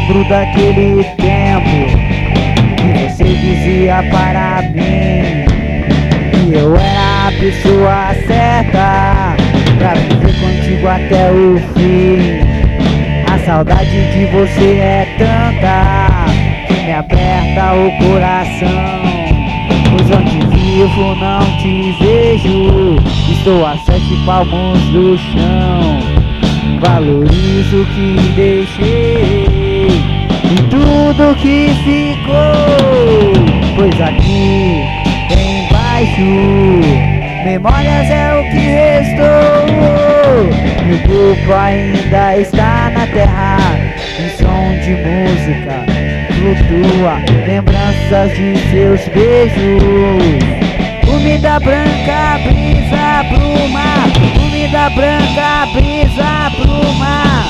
lembro daquele tempo que você dizia para mim que eu era a pessoa certa pra viver contigo até o fim. A saudade de você é tanta que me aperta o coração, pois onde vivo não te vejo, estou a 7 palmos do chão. Valorizo o que deixei e tudo que ficou, pois aqui embaixo memórias é o que restou. Meu corpo ainda está na terra, em som de música flutua lembranças de seus beijos. Comida branca, brisa pro mar, comida branca, brisa pro mar.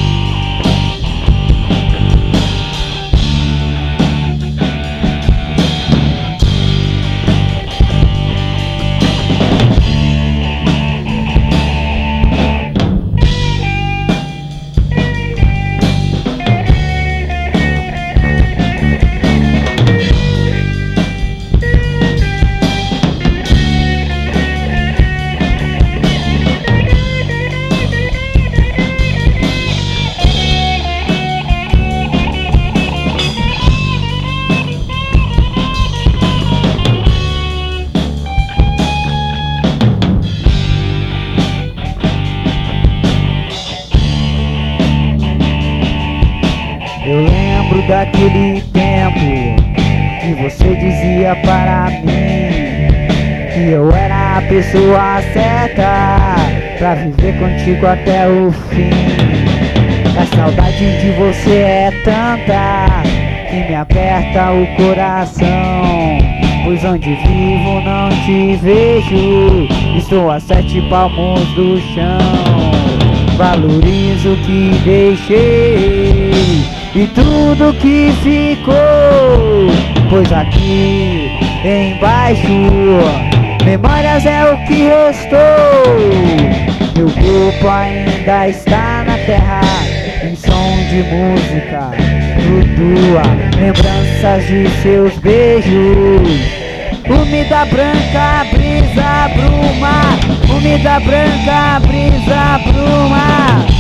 Eu lembro daquele tempo que você dizia para mim que eu era a pessoa certa pra viver contigo até o fim. A saudade de você é tanta que me aperta o coração, pois onde vivo não te vejo, estou a 7 palmos do chão. Valorizo o que deixei e tudo que ficou, pois aqui embaixo memórias é o que restou. Meu corpo ainda está na terra, em som de música flutua lembranças de seus beijos. Comida branca, brisa pro mar, comida branca, brisa pro mar.